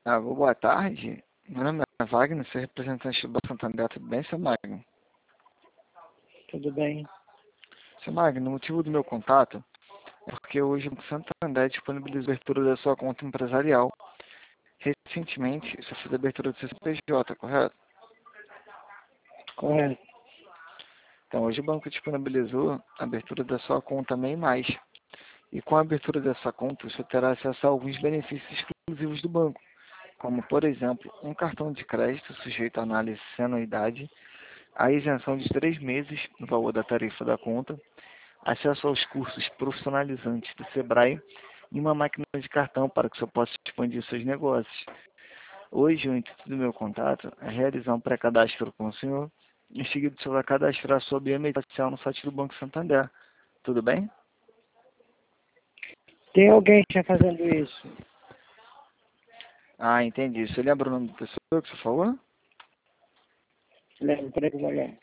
Boa tarde. Meu nome é Wagner, sou representante do Banco Santander. Tudo bem, seu Magno? Tudo bem. Seu Magno, o motivo do meu contato é porque hoje o Banco Santander disponibilizou a abertura da sua conta empresarial. Recentemente, você fez a abertura do seu CPJ, correto? Correto. Então, hoje o banco disponibilizou a abertura da sua conta MEI+. E com a abertura dessa conta, você terá acesso a alguns benefícios exclusivos do banco, como, por exemplo, um cartão de crédito sujeito à análise sem anuidade, a isenção de 3 meses no valor da tarifa da conta, acesso aos cursos profissionalizantes do Sebrae e uma máquina de cartão para que você possa expandir seus negócios. Hoje, o intuito do meu contato é realizar um pré-cadastro com o senhor. Em seguida, o senhor vai cadastrar sua biometria facial no site do Banco Santander. Tudo bem? Tem alguém já fazendo isso? Ah, entendi. Você lembra o nome da pessoa que você falou? Lembra, peraí que eu vou olhar.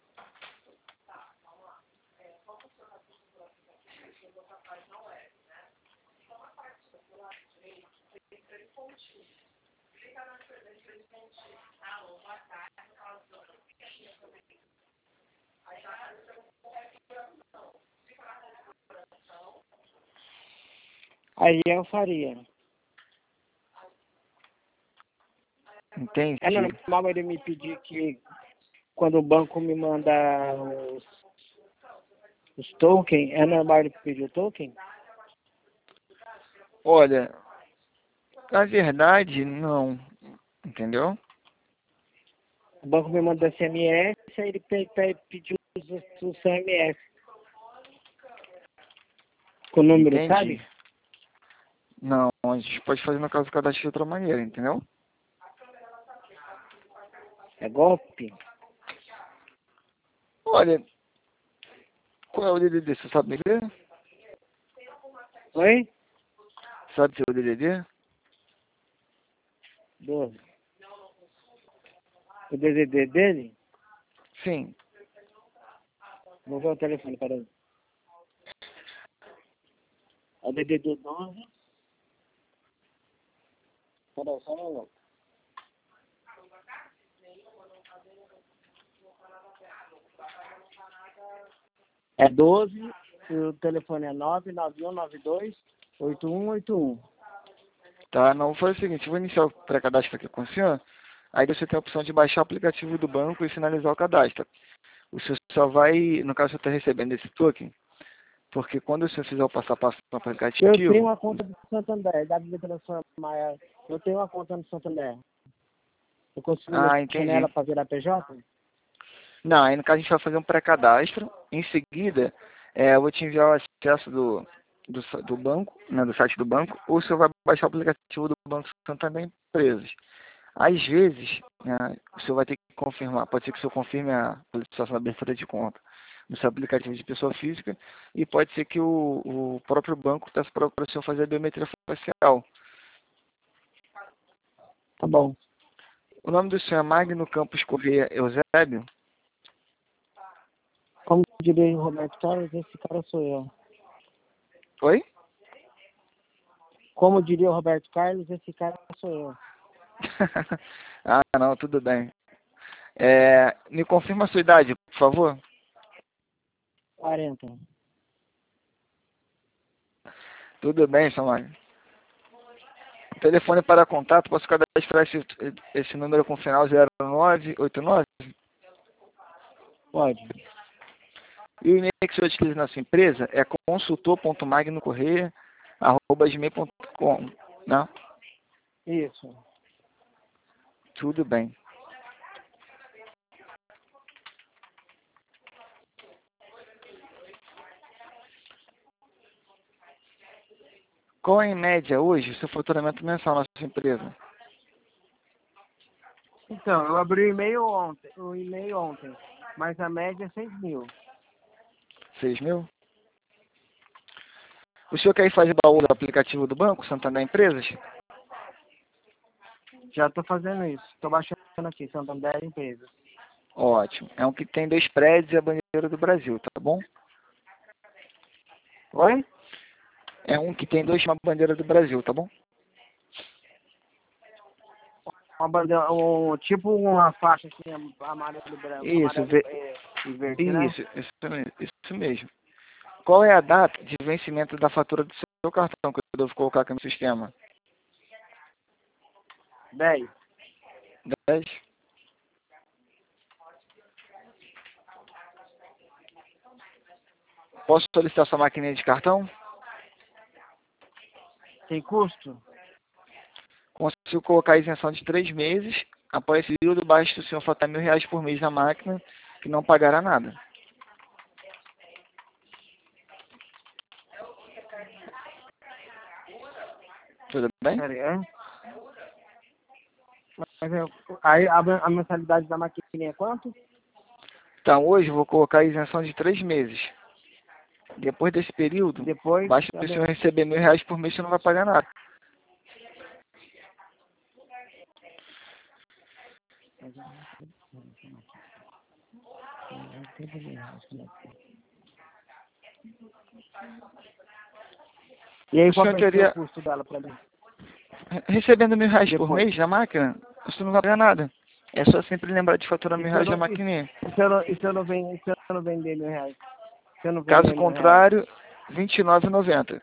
Ariel Faria. Entendi. É normal ele me pedir que quando o banco me manda os tokens, é normal ele pedir o token? Olha, na verdade, não. Entendeu? O banco me manda SMS, aí ele pediu o CMS. Com o número, Entendi. sabe? Não, a gente pode fazer no caso do cadastro de outra maneira, entendeu? É golpe? Olha, qual é o DDD? Você sabe me ler? Oi? Sabe seu DDD? 12. O DDD dele? Sim. Vou ver o telefone, peraí. É o DDD 12. Peraí, só um minuto. É 12, e o telefone é 99192-8181. Tá, não, foi o seguinte, eu vou iniciar o pré-cadastro aqui com o senhor, aí você tem a opção de baixar o aplicativo do banco e finalizar o cadastro. O senhor só vai, no caso, você está recebendo esse token, porque quando o senhor fizer o passo a passo no Eu tenho aplicativo, uma conta do Santander, dá pra me transformar ela. Eu tenho uma conta no Santander. Eu consigo mexer entendi. nela para virar PJ? Não, aí no caso a gente vai fazer um pré-cadastro, em seguida, eu vou te enviar o acesso do banco, né, do site do banco, ou o senhor vai baixar o aplicativo do Banco Santander Empresas. Às vezes, o senhor vai ter que confirmar, pode ser que o senhor confirme a solicitação de abertura de conta no seu aplicativo de pessoa física, e pode ser que o próprio banco peça para o senhor fazer a biometria facial. Tá bom. O nome do senhor é Magno Campos Corrêa Eusébio? Como diria o Roberto Carlos, esse cara sou eu. Oi? Como diria o Roberto Carlos, esse cara sou eu. Não, tudo bem. Me confirma a sua idade, por favor. 40. Tudo bem, Samuel. Telefone para contato, posso cadastrar esse número com final 0989? Pode. E o e-mail que o senhor utiliza na sua empresa é consultor.magnocorreia@gmail.com, né? Isso. Tudo bem. Qual é, em média, hoje, o seu faturamento mensal na sua empresa? Então, eu abri o e-mail ontem, mas a média é 6 mil. 6.000? O senhor quer fazer baú do aplicativo do banco, Santander Empresas? Já estou fazendo isso. Estou baixando aqui, Santander Empresas. Ótimo. É um que tem 2 prédios e a bandeira do Brasil, tá bom? Oi? É um que tem 2 uma bandeira do Brasil, tá bom? Uma bandeira, tipo uma faixa assim, amarelo e branco, Isso, amarelo e verde, né? isso mesmo. Qual é a data de vencimento da fatura do seu cartão que eu devo colocar aqui no sistema? 10. 10. Posso solicitar sua maquininha de cartão? Tem custo? Consigo colocar a isenção de 3 meses. Após esse período, basta o senhor faturar R$ 1.000 por mês na máquina, que não pagará nada. Tudo bem? Pera aí, é? Mas aí a mensalidade da maquininha é quanto? Então, hoje eu vou colocar a isenção de 3 meses. Depois desse período, Depois, basta o senhor receber R$ 1.000 por mês, você não vai pagar nada. e aí O qual senhor vai ser o teria, custo dela pra mim? recebendo R$ 1.000 por Depois. mês na máquina, você não vai pagar nada. É só sempre lembrar de faturar E se eu R$ 1.000 na não, maquininha. e se eu não vender R$ 1.000? Se eu não Caso vender R$ 1.000? contrário, R$ 29,90.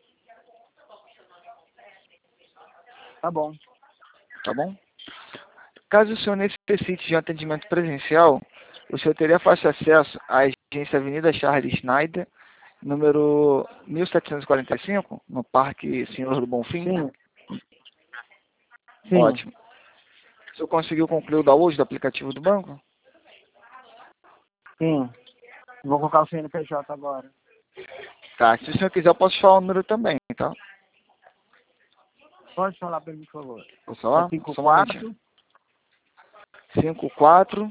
Tá bom. Tá bom? Caso o senhor necessite de um atendimento presencial, o senhor teria fácil acesso à agência Avenida Charles Schneider, número 1745, no Parque Senhor do Bonfim? Sim. Sim. Ótimo. O senhor conseguiu concluir o download do aplicativo do banco? Sim. Vou colocar o CNPJ agora. Tá. Se o senhor quiser, eu posso falar o número também, tá? Pode falar pra mim, por favor. Vou É falar? Só um momentinho. 54 54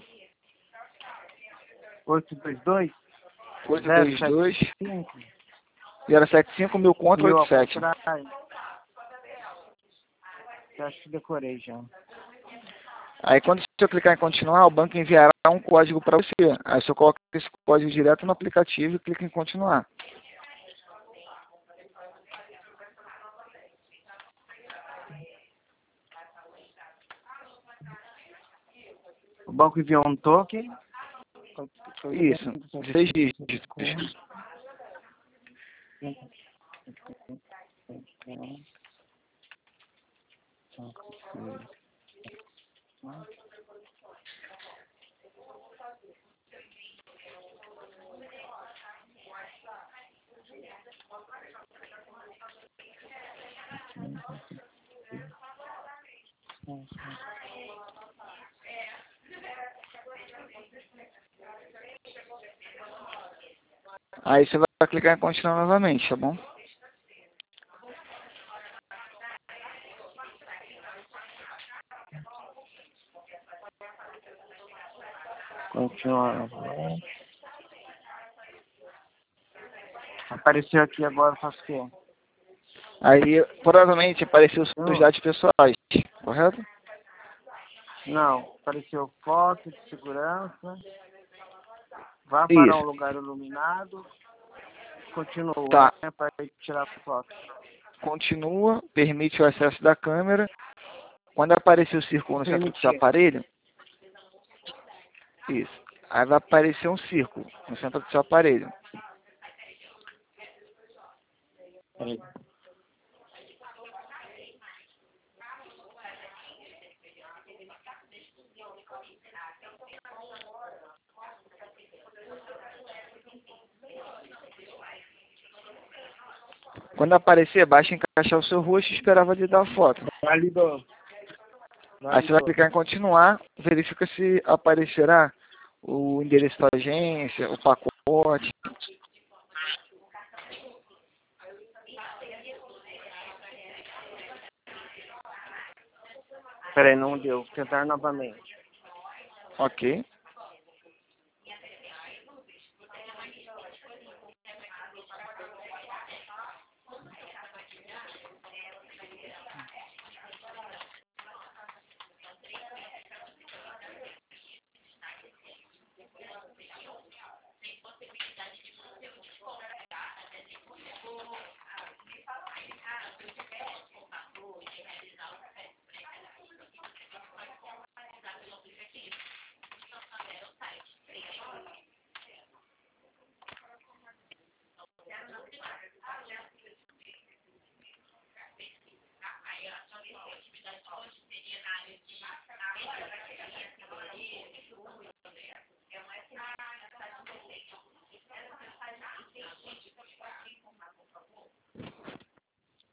822 822 075 075 1000 contra mil ao 87. contrário. Eu acho que decorei já. Aí quando o senhor clicar em continuar, o banco enviará um código para você. Aí o senhor coloca esse código direto no aplicativo e clica em continuar. O banco enviou um token. Isso, 16 dígitos. Aí você vai clicar em continuar novamente, tá bom? Continuar. Apareceu aqui agora, faço o quê? Aí provavelmente apareceu os seus dados pessoais, correto? Não, apareceu foto de segurança. Vá para um Isso. lugar iluminado. Continua, Tá. né? Para tirar foto. Continua, permite o acesso da câmera. Quando aparecer o círculo no centro do seu Permitir. aparelho, isso. Aí vai aparecer um círculo no centro do seu aparelho. Peraí. Quando aparecer, basta encaixar o seu rosto e esperar validar a foto. Validou. Aí você vai clicar em continuar, verifica se aparecerá o endereço da agência, o pacote. Peraí, não deu. Tentar novamente. Ok.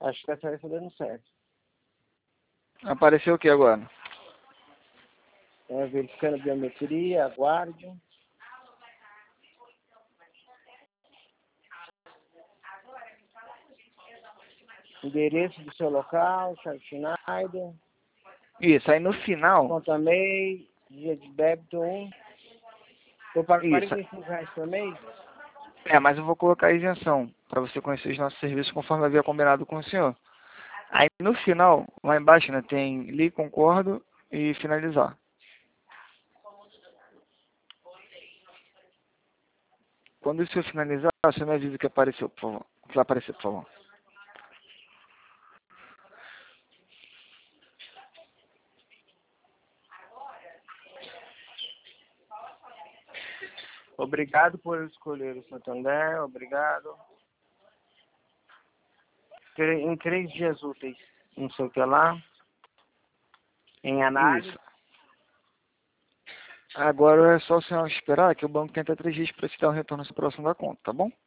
Acho que essa aí tá dando certo. Apareceu o que agora? Verificando a biometria, aguarde. Endereço do seu local, Charles Schneider. Isso, aí no final, Conta MEI, dia de débito 1. Vou pagar isso. R$45 por mês? Mas eu vou colocar a isenção para você conhecer os nossos serviços conforme havia combinado com o senhor. Aí no final, lá embaixo, né, tem li, concordo e finalizar. Quando o senhor finalizar, você me avisa que apareceu, por favor. Que vai aparecer, por favor. Obrigado por escolher o Santander, obrigado. Em 3 dias úteis, não sei o que lá. Em análise. Isso. Agora é só o senhor esperar que o banco tenta 3 dias para te dar o retorno da próxima da conta, tá bom?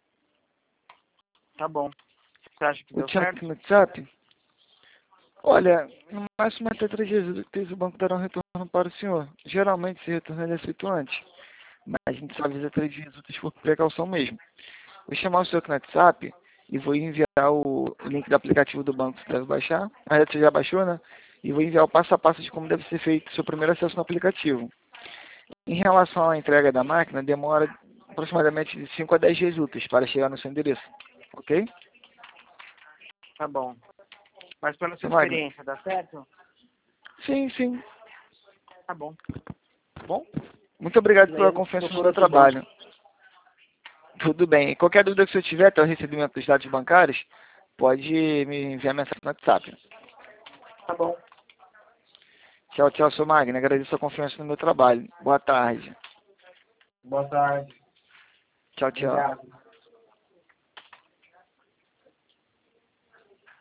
Tá bom. Você acha que O deu chat certo? no WhatsApp, olha, no máximo até 3 dias úteis o banco dará um retorno para o senhor. Geralmente esse retorno é feito antes, mas a gente só avisa 3 dias úteis por precaução mesmo. Vou chamar o senhor aqui no WhatsApp e vou enviar o link do aplicativo do banco que você deve baixar. Aí você já baixou, né? E vou enviar o passo a passo de como deve ser feito o seu primeiro acesso no aplicativo. Em relação à entrega da máquina, demora aproximadamente de 5 a 10 dias úteis para chegar no seu endereço. Ok? Tá bom. Mas pela sua Seu Magno? experiência, dá certo? Sim, sim. Tá bom. Tá bom? Muito obrigado pela Daí confiança no procura meu outro banco. trabalho. Tudo bem. E qualquer dúvida que o senhor tiver até o recebimento dos dados bancários, pode me enviar mensagem no WhatsApp. Tá bom. Tchau, tchau, seu Magno. Agradeço a confiança no meu trabalho. Boa tarde. Boa tarde. Tchau, tchau. Obrigado.